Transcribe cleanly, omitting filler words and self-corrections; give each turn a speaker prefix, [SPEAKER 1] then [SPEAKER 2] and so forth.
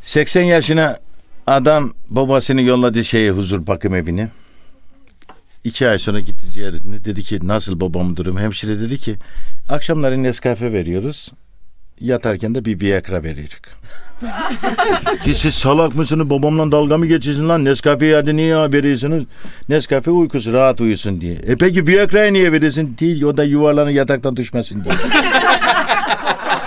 [SPEAKER 1] 80 yaşına adam babasını yolladı huzur bakım evine. 2 ay sonra gitti ziyaretine. Dedi ki nasıl babamın durumu? Hemşire dedi ki akşamları Nescafe veriyoruz. Yatarken de bir Viagra veriyoruz. Ki siz salak mısınız? Babamla dalga mı geçiyorsun lan? Nescafe'yi hadi niye veriyorsunuz? Nescafe uykusu rahat uyusun diye. Peki Viagra'yı niye veriyorsun? Değil, o da yuvarlanıp yataktan düşmesin diye.